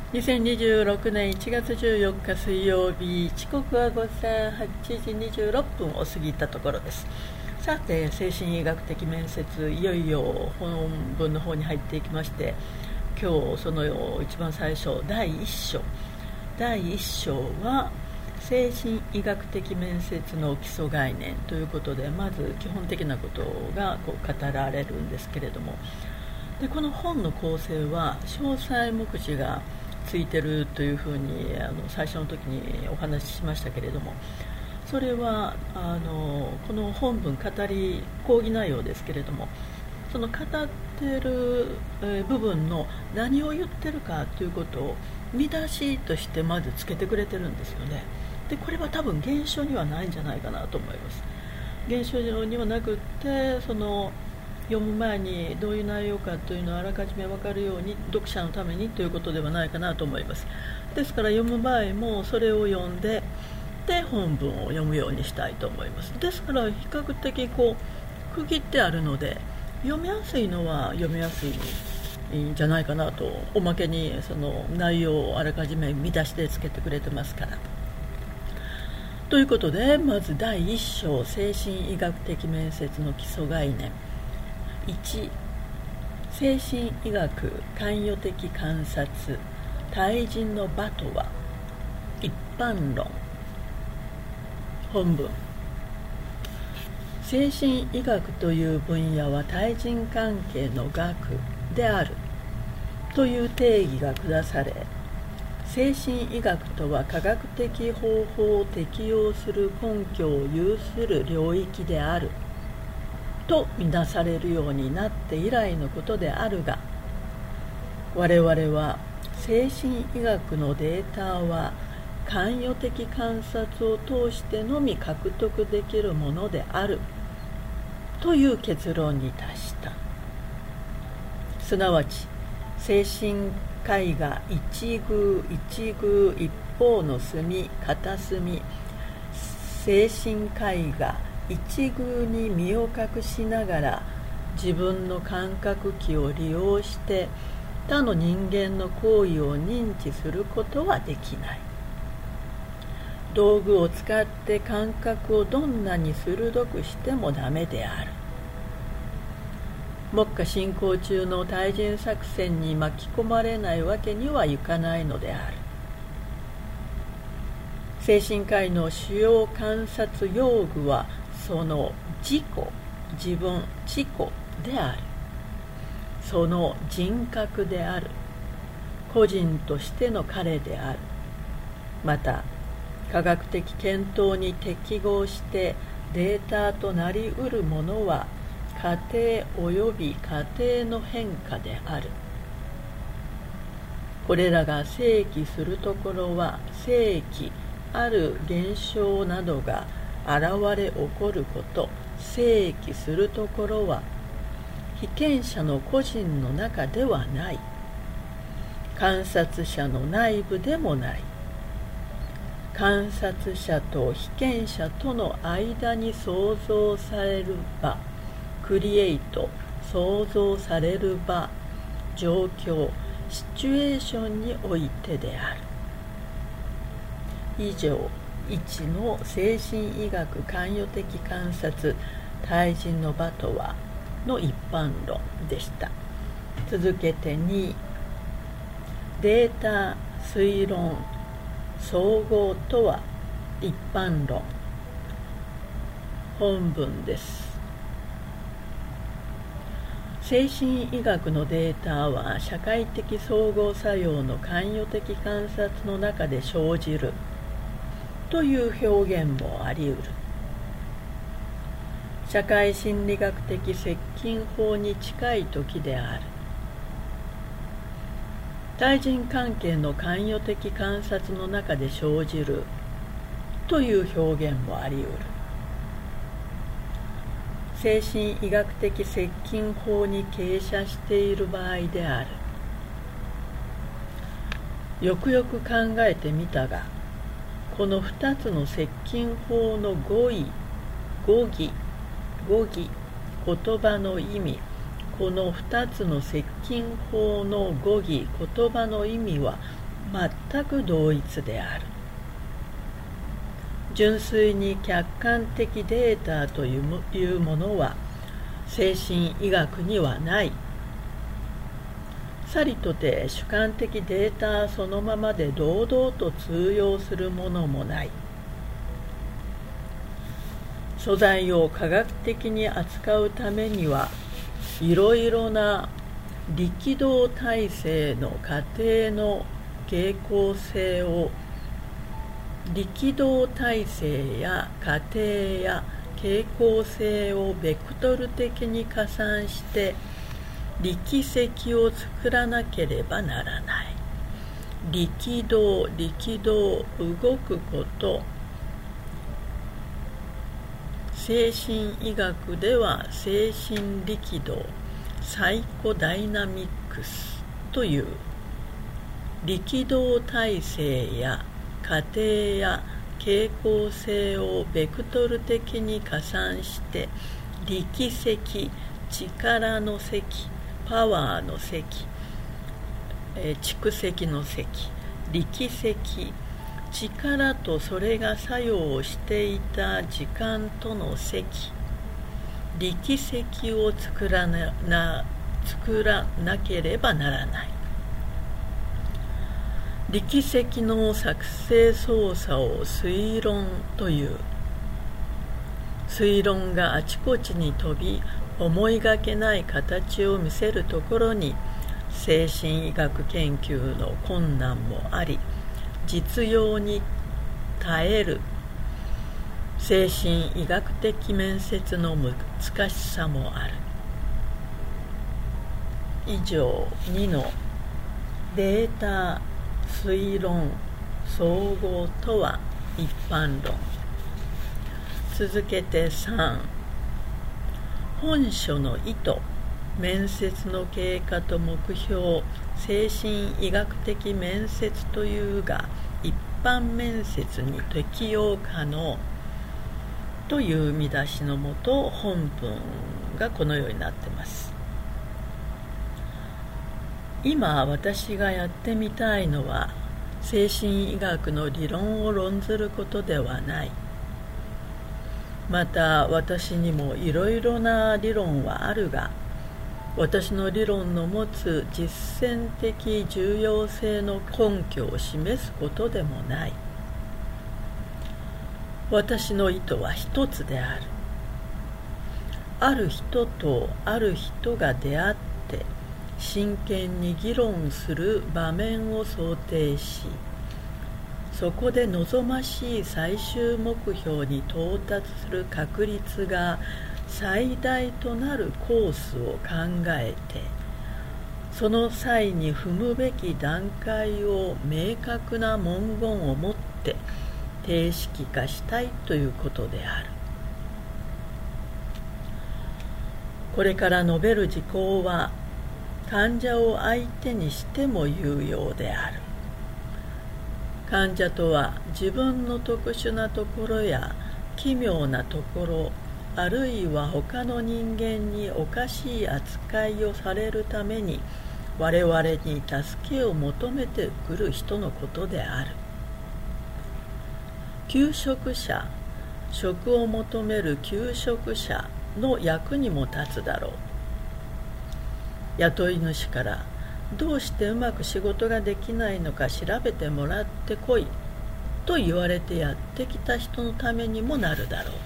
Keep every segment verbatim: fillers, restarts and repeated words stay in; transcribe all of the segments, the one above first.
にせんにじゅうろくねんいちがつじゅうよっか水曜日、時刻はごぜんはちじにじゅうろっぷんを過ぎたところです。さて、精神医学的面接、いよいよ本文の方に入っていきまして、今日その一番最初、だいいっ章だいいっ章は精神医学的面接の基礎概念ということで、まず基本的なことがこう語られるんですけれども、でこの本の構成は詳細目次がついてるというふうにあの最初の時にお話ししましたけれども、それはあのこの本文語り講義内容ですけれども、その語っている部分の何を言ってるかということを見出しとしてまずつけてくれてるんですよね。でこれは多分原書にはないんじゃないかなと思います。原書にはなくって、その読む前にどういう内容かというのをあらかじめ分かるように、読者のためにということではないかなと思います。ですから読む場合もそれを読んでで本文を読むようにしたいと思います。ですから比較的こう区切ってあるので、読みやすいのは読みやすいんじゃないかなと。おまけにその内容をあらかじめ見出しでつけてくれてますから。ということで、まずだいいっ章、精神医学的面接の基礎概念。いち、精神医学関与的観察、対人の場とは。一般論。本文。精神医学という分野は対人関係の学であるという定義が下され、精神医学とは科学的方法を適用する根拠を有する領域であるとみなされるようになって以来のことであるが、我々は精神医学のデータは関与的観察を通してのみ獲得できるものであるという結論に達した。すなわち精神科医が一遇一遇一方の隅片隅、精神科医が一遇に身を隠しながら自分の感覚器を利用して他の人間の行為を認知することはできない。道具を使って感覚をどんなに鋭くしてもダメである。目下進行中の対人作戦に巻き込まれないわけにはいかないのである。精神科医の主要観察用具はその自己、自分、自己である。その人格である。個人としての彼である。また科学的検討に適合してデータとなりうるものは過程及び過程の変化である。これらが生起するところは生起ある現象などが現れ起こること、生起するところは被験者の個人の中ではない。観察者の内部でもない。観察者と被験者との間に創造される場、クリエイト、創造される場、状況、シチュエーションにおいてである。以上、いちの精神医学関与的観察、対人の場とはの一般論でした。続けてに、データ、推論、総合とは一般論。本文です。精神医学のデータは社会的総合作用の関与的観察の中で生じるという表現もあり得る。社会心理学的接近法に近い時である。対人関係の関与的観察の中で生じるという表現もあり得る。精神医学的接近法に傾斜している場合である。よくよく考えてみたが、この二つの接近法の語彙、語義、語義、言葉の意味、この二つの接近法の語義、言葉の意味は全く同一である。純粋に客観的データというものは精神医学にはない。さりとて主観的データそのままで堂々と通用するものもない。素材を科学的に扱うためにはいろいろな力道体制の過程の傾向性を力道体制や過程や傾向性をベクトル的に加算して力積を作らなければならない。力道、力道、動くこと、精神医学では精神力道、サイコダイナミックスという力道体制や過程や傾向性をベクトル的に加算して力積、力の積、パワーの積、えー、蓄積の積、力積、力とそれが作用していた時間との積、力積を作らな、な、作らなければならない。力積の作成操作を推論という。推論があちこちに飛び、思いがけない形を見せるところに精神医学研究の困難もあり、実用に耐える精神医学的面接の難しさもある。以上にのデータ推論総合とは一般論。続けてさん、本書の意図、面接の経過と目標、精神医学的面接というが一般面接に適用可能という見出しのもと、本文がこのようになっています。今私がやってみたいのは精神医学の理論を論ずることではない。また私にもいろいろな理論はあるが、私の理論の持つ実践的重要性の根拠を示すことでもない。私の意図は一つである。ある人とある人が出会って真剣に議論する場面を想定し、そこで望ましい最終目標に到達する確率が最大となるコースを考えて、その際に踏むべき段階を明確な文言を持って定式化したいということである。これから述べる事項は患者を相手にしても有用である。患者とは自分の特殊なところや奇妙なところ、あるいは他の人間におかしい扱いをされるために我々に助けを求めてくる人のことである。求職者、職を求める求職者の役にも立つだろう。雇い主からどうしてうまく仕事ができないのか調べてもらってこいと言われてやってきた人のためにもなるだろう。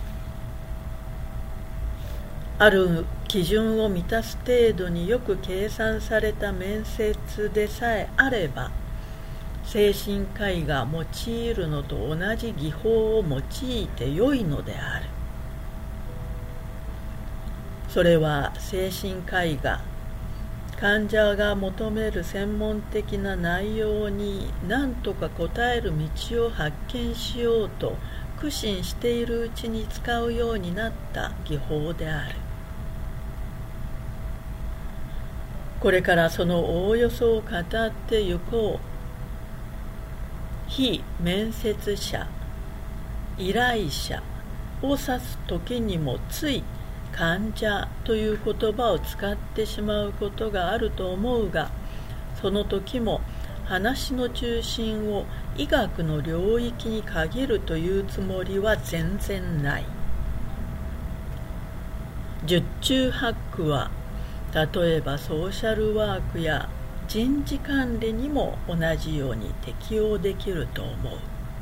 ある基準を満たす程度によく計算された面接でさえあれば、精神科医が用いるのと同じ技法を用いてよいのである。それは精神科医が患者が求める専門的な内容に何とか答える道を発見しようと苦心しているうちに使うようになった技法である。これからそのおおよそを語ってゆこう。非面接者、依頼者を指す時にもつい患者という言葉を使ってしまうことがあると思うが、その時も話の中心を医学の領域に限るというつもりは全然ない。十中八九は例えばソーシャルワークや人事管理にも同じように適用できると思う。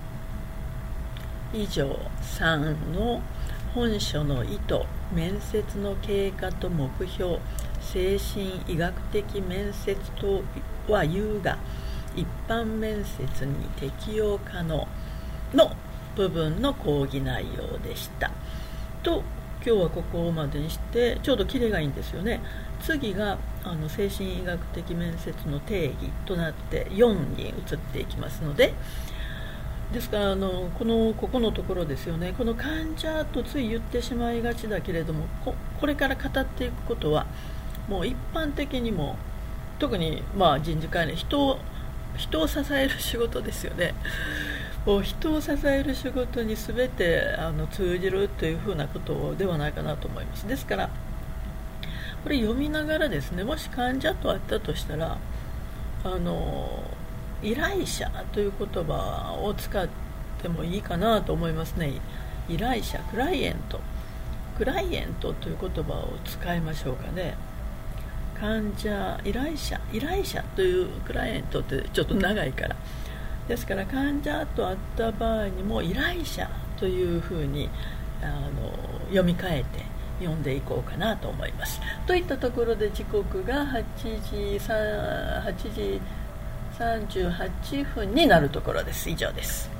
以上さんの本書の意図、面接の経過と目標、精神医学的面接とは言うが一般面接に適用可能の部分の講義内容でしたと。今日はここまでにしてちょうどキレがいいんですよね。次があの精神医学的面接の定義となってよんに移っていきますので、ですからあのこのここのところですよね。この患者とつい言ってしまいがちだけれども、 こ, これから語っていくことはもう一般的にも特にまあ人事管理、人を人を支える仕事ですよね。もう人を支える仕事に全てあの通じるというふうなことではないかなと思います。ですからこれ読みながらですね、もし患者と会ったとしたらあの依頼者という言葉を使ってもいいかなと思いますね。依頼者、クライエントクライエントという言葉を使いましょうかね。患者、依頼者依頼者というクライエントってちょっと長いから、ですから患者と会った場合にも依頼者というふうにあの読み替えて読んでいこうかなと思います。といったところで時刻がはちじさんじゅうはっぷんになるところです。以上です。